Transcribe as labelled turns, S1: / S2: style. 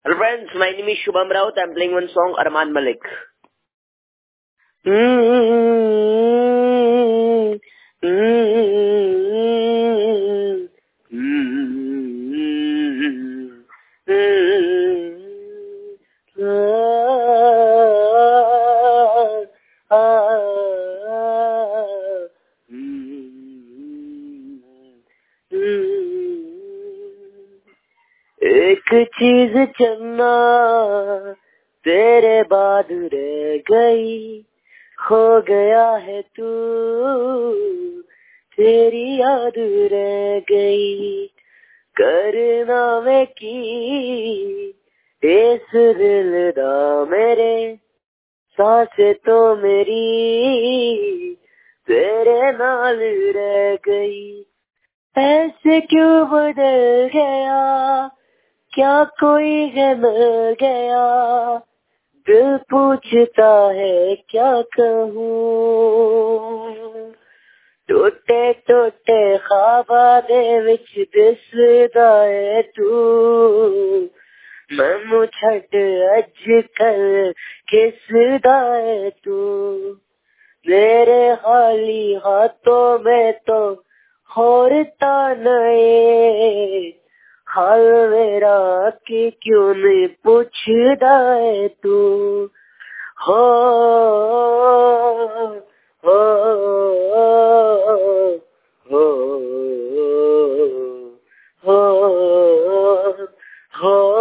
S1: Hello friends, my name is Shubham Raut. I'm playing one song, Arman Malik. एक चीज चन्ना तेरे बाद रह गई, खो गया है तू, तेरी याद रह गई। करना में की इस दिल दा मेरे, सांसें तो मेरी तेरे नाल रह गई। ऐसे क्यों बदल गया, क्या कोई है मिल गया, दिल पूछता है क्या कहूँ। टूटे टूटे ख्वाबा दे विच दिसदा है तू, मैनू छड्ड अजकल किसदा है तू। मेरे खाली हाथों में तो होर ताने, हाल मेरा कि क्यों नहीं पूछदा है तू। हो हो हो हो हो